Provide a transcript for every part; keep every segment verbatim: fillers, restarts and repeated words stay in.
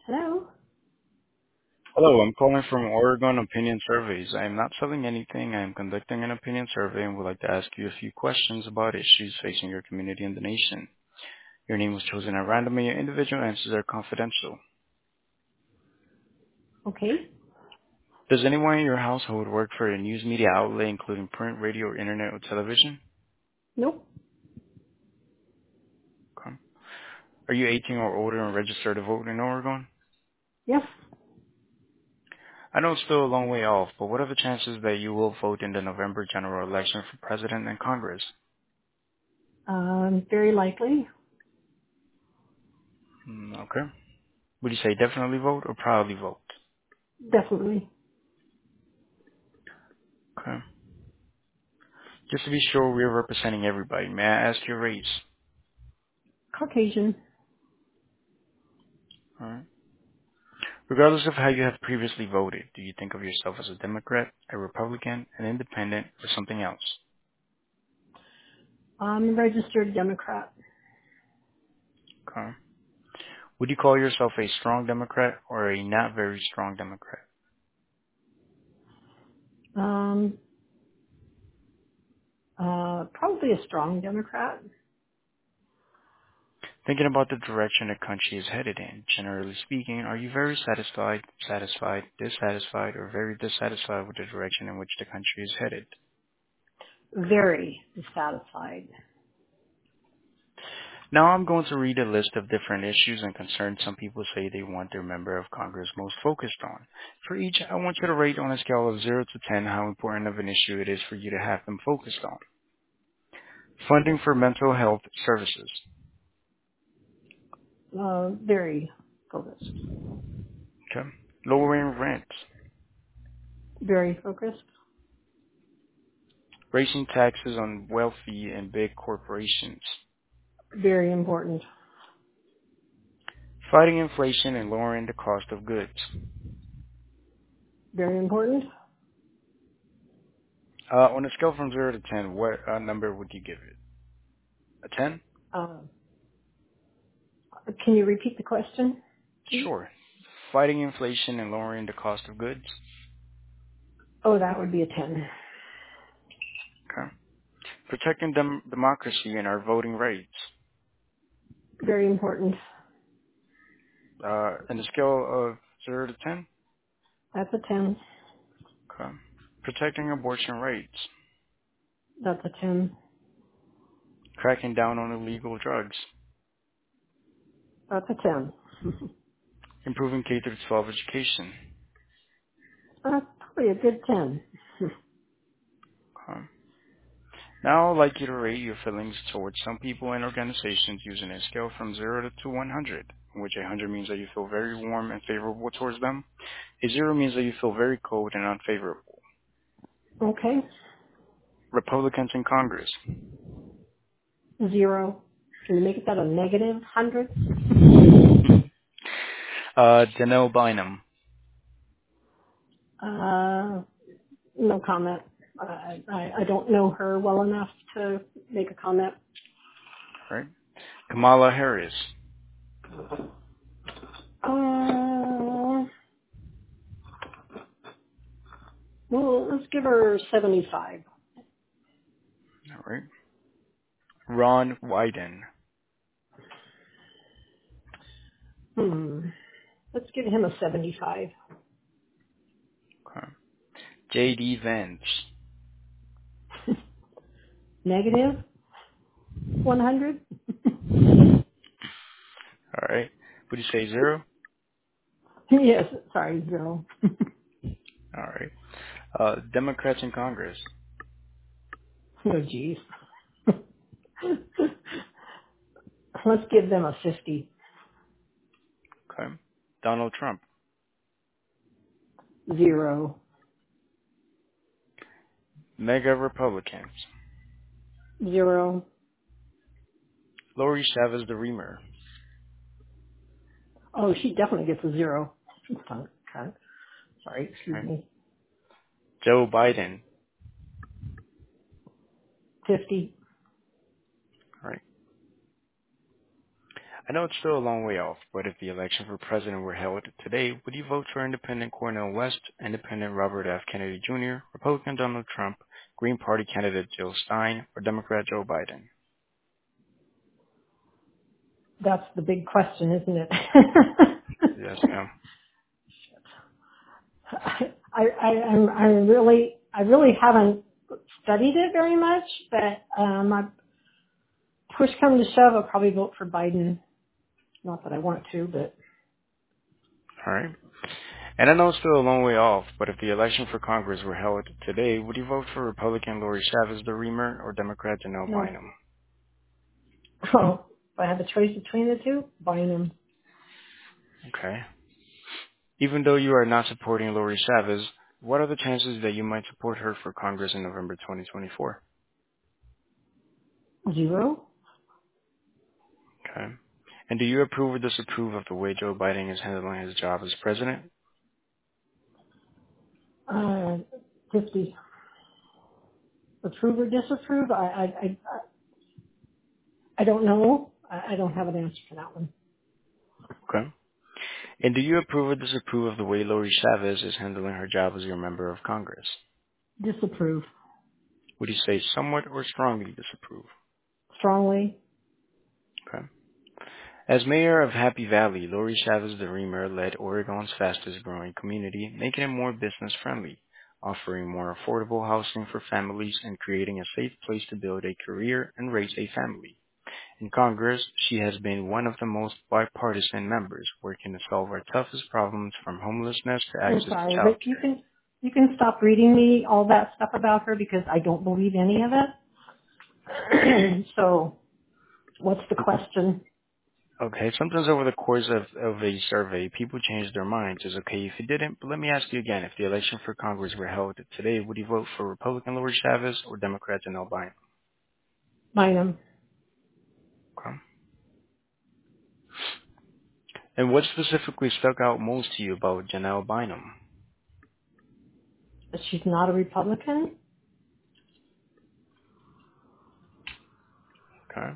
Hello? Hello, I'm calling from Oregon Opinion Surveys. I am not selling anything. I am conducting an opinion survey and would like to ask you a few questions about issues facing your community and the nation. Your name was chosen at random and your individual answers are confidential. Okay. Does anyone in your household work for a news media outlet, including print, radio, or internet, or television? Nope. Okay. Are you eighteen or older and registered to vote in Oregon? Yes. I know it's still a long way off, but what are the chances that you will vote in the November general election for president and Congress? Um, very likely. Hmm, okay. Would you say definitely vote or proudly vote? Definitely. Okay. Just to be sure we're representing everybody, may I ask your race? Caucasian. Alright. Regardless of how you have previously voted, do you think of yourself as a Democrat, a Republican, an independent, or something else? I'm a registered Democrat. Okay. Would you call yourself a strong Democrat or a not very strong Democrat? Um, uh, probably a strong Democrat. Thinking about the direction the country is headed in, generally speaking, are you very satisfied, satisfied, dissatisfied, or very dissatisfied with the direction in which the country is headed? Very dissatisfied. Now I'm going to read a list of different issues and concerns some people say they want their member of Congress most focused on. For each, I want you to rate on a scale of zero to ten how important of an issue it is for you to have them focused on. Funding for mental health services. Uh, very focused. Okay. Lowering rent. Very focused. Raising taxes on wealthy and big corporations. Very important. Fighting inflation and lowering the cost of goods. Very important. Uh, on a scale from zero to ten, what uh, number would you give it? A ten? Uh, can you repeat the question, please? Sure. Fighting inflation and lowering the cost of goods. Oh, that would be a ten. Okay. Protecting dem- democracy and our voting rights. Very important. Uh, on a scale of zero to ten. That's a ten. Okay. Protecting abortion rights. That's a ten. Cracking down on illegal drugs. That's a ten. Improving K through twelve education. That's probably a good ten. Okay. Now I'd like you to rate your feelings towards some people and organizations using a scale from zero to one hundred, in which one hundred means that you feel very warm and favorable towards them. A zero means that you feel very cold and unfavorable. Okay. Republicans in Congress. Zero. Can you make that a negative hundred? Uh, Janelle Bynum. Uh, no comment. I, I, I don't know her well enough to make a comment. Right? Kamala Harris. Uh, well, let's give her seventy-five. All right. Ron Wyden. Hmm. Let's give him a seventy-five. Okay. J D Vance. Negative one hundred? All right. Would you say zero? Yes, sorry, zero. All right. Uh, Democrats in Congress. Oh, geez. Let's give them a fifty. Okay. Donald Trump. Zero. Mega Republicans. Zero. Lori Chavez the Reamer. Oh, she definitely gets a zero. Okay. Sorry, excuse Okay. me. Joe Biden. fifty. All right. I know it's still a long way off, but if the election for president were held today, would you vote for Independent Cornel West, Independent Robert F. Kennedy Junior, Republican Donald Trump, Green Party candidate Jill Stein, or Democrat Joe Biden? That's the big question, isn't it? Yes, ma'am. I, I, I'm, I really, I really haven't studied it very much, but um, I, push come to shove, I'll probably vote for Biden. Not that I want to, but All right. And I know it's still a long way off, but if the election for Congress were held today, would you vote for Republican Lori Chavez the Reamer or Democrat Janelle no. Bynum? Oh, if I have a choice between the two, Biden. Okay. Even though you are not supporting Lori Chavez, what are the chances that you might support her for Congress in November twenty twenty-four? Zero. Okay. And do you approve or disapprove of the way Joe Biden is handling his job as president? Uh, fifty. Approve or disapprove? I, I, I, I don't know. I, I don't have an answer for that one. Okay. And do you approve or disapprove of the way Lori Chavez is handling her job as your member of Congress? Disapprove. Would you say somewhat or strongly disapprove? Strongly. Okay. As mayor of Happy Valley, Lori Chavez the Reamer led Oregon's fastest growing community, making it more business friendly, offering more affordable housing for families and creating a safe place to build a career and raise a family. In Congress, she has been one of the most bipartisan members, working to solve our toughest problems from homelessness to I'm access to sorry, child but you can, you can stop reading me all that stuff about her because I don't believe any of it. So, what's the care. question? Okay, sometimes over the course of, of a survey, people change their minds. It's okay if you didn't, but let me ask you again. If the election for Congress were held today, would you vote for Republican Lori Chavez or Democrat Janelle Bynum? Bynum. Okay. And what specifically stuck out most to you about Janelle Bynum? She's not a Republican. Okay.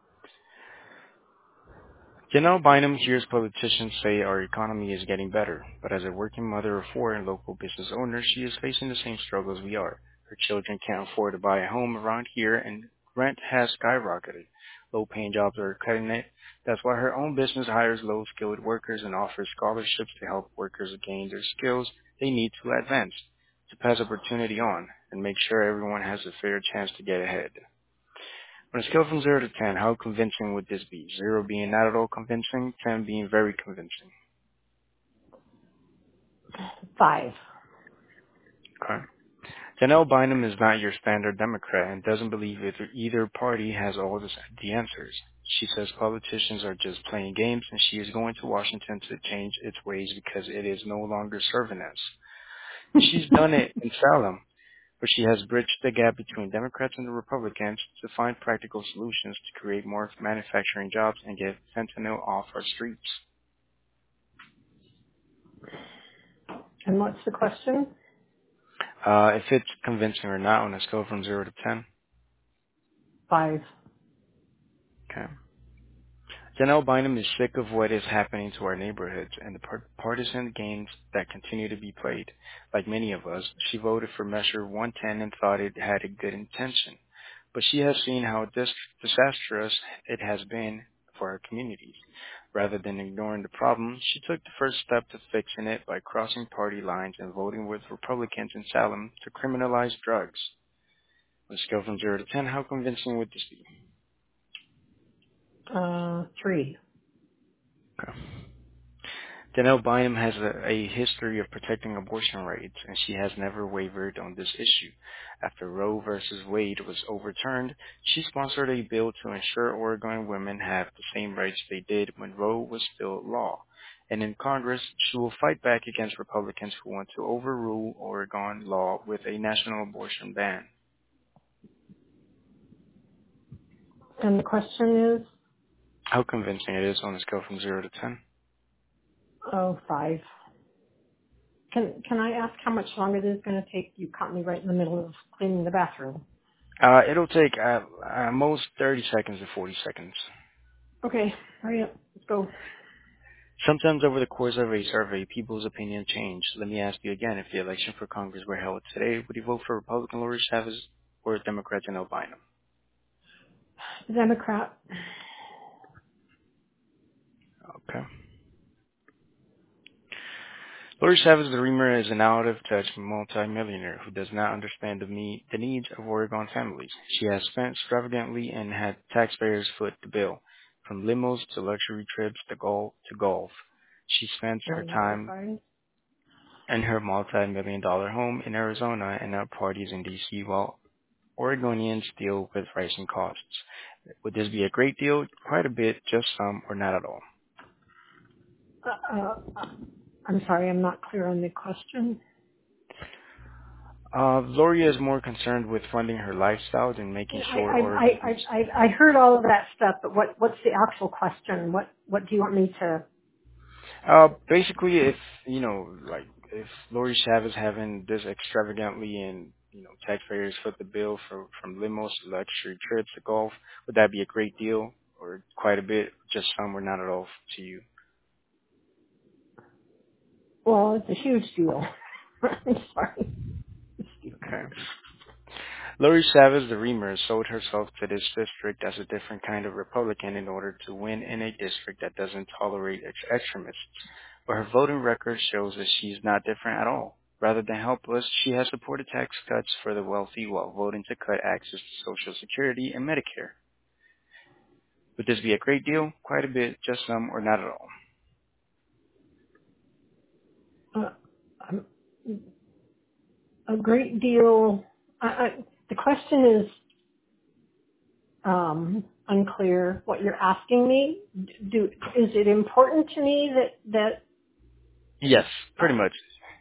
Janelle Bynum hears politicians say our economy is getting better, but as a working mother of four and local business owner, she is facing the same struggles we are. Her children can't afford to buy a home around here, and rent has skyrocketed. Low-paying jobs are cutting it. That's why her own business hires low-skilled workers and offers scholarships to help workers gain their skills they need to advance, to pass opportunity on, and make sure everyone has a fair chance to get ahead. On a scale from zero to ten, how convincing would this be? Zero being not at all convincing, ten being very convincing. Five. Okay. Janelle Bynum is not your standard Democrat and doesn't believe either, either party has all this, the answers. She says politicians are just playing games and she is going to Washington to change its ways because it is no longer serving us. She's done it in Salem, where she has bridged the gap between Democrats and the Republicans to find practical solutions to create more manufacturing jobs and get fentanyl off our streets. And what's the question? Uh, if it's convincing or not on a scale from zero to ten. Five. Okay. Janelle Bynum is sick of what is happening to our neighborhoods and the par- partisan games that continue to be played. Like many of us, she voted for Measure one ten and thought it had a good intention. But she has seen how dis- disastrous it has been for our communities. Rather than ignoring the problem, she took the first step to fixing it by crossing party lines and voting with Republicans in Salem to criminalize drugs. On a scale from zero to ten, how convincing would this be? Uh, three. Okay. Janelle Bynum has a, a history of protecting abortion rights, and she has never wavered on this issue. After Roe versus Wade was overturned, she sponsored a bill to ensure Oregon women have the same rights they did when Roe was still law. And in Congress, she will fight back against Republicans who want to overrule Oregon law with a national abortion ban. And the question is, How convincing it is on a scale from zero to ten? oh, five. Can can I ask how much longer this is going to take? You caught me right in the middle of cleaning the bathroom. Uh, it'll take uh, uh, most thirty seconds to forty seconds. Okay, hurry up. Go. Sometimes over the course of a survey, people's opinion change. Let me ask you again, if the election for Congress were held today, would you vote for Republican Lori Chavez or Democrat Janelle Bynum? Democrat. Okay. Lori Chavez the Reamer is an out-of-touch multimillionaire who does not understand the, need, the needs of Oregon families. She has spent extravagantly and had taxpayers foot the bill, from limos to luxury trips to golf. To golf. She spends her Very time verified. in her multi-million dollar home in Arizona and at parties in D C while Oregonians deal with rising costs. Would this be a great deal? Quite a bit, just some, or not at all? Uh, uh, I'm sorry, I'm not clear on the question. Uh, Lori is more concerned with funding her lifestyle than making I, sure I, I, Oregonians. I, I I heard all of that stuff, but what, what's the actual question? What, what do you want me to? Uh, basically, if you know, like, if Lori Chavez having this extravagantly and you know taxpayers foot the bill for from limos to luxury trips to golf, would that be a great deal, or quite a bit, just some, or not at all to you? Well, it's a huge deal. I'm sorry. Okay. Lori Chavez, the Reamer, sold herself to this district as a different kind of Republican in order to win in a district that doesn't tolerate ex- extremists. But her voting record shows that she's not different at all. Rather than helpless, she has supported tax cuts for the wealthy while voting to cut access to Social Security and Medicare. Would this be a great deal? Quite a bit, just some, or not at all? Uh, um, a great deal. I, I, the question is um, unclear. What you're asking me, do is it important to me that that Yes, pretty uh, much.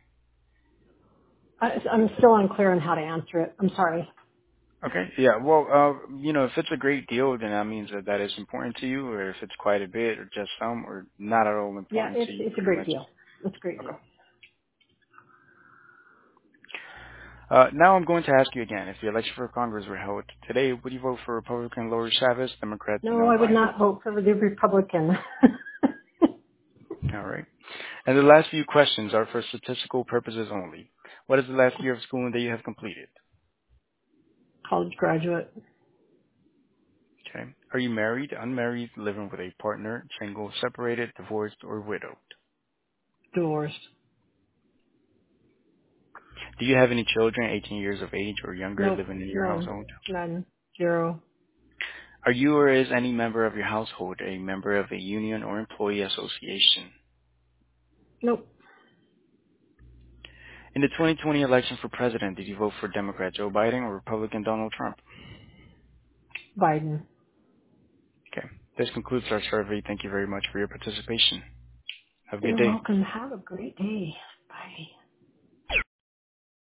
I, I'm still unclear on how to answer it. I'm sorry. Okay. Yeah. Well, uh, you know, if it's a great deal, then that means that that is important to you, or if it's quite a bit, or just some, or not at all Yeah, important to it's you, it's a pretty great much. deal. It's a great Okay. deal. Uh, now I'm going to ask you again, if the election for Congress were held today, would you vote for Republican Lori Chavez, Democrat No, Janelle I would Bynum? not vote for the Republican. All right. And the last few questions are for statistical purposes only. What is the last year of schooling that you have completed? College graduate, Okay. Are you married, unmarried, living with a partner, single, separated, divorced, or widowed? divorced. Do you have any children eighteen years of age or younger Nope, living in your none, household? none, zero. Are you or is any member of your household a member of a union or employee association? Nope, In the twenty twenty election for president, did you vote for Democrat Joe Biden or Republican Donald Trump? Biden. Okay. This concludes our survey. Thank you very much for your participation. Have a good You're day. welcome. Have a great day. Bye.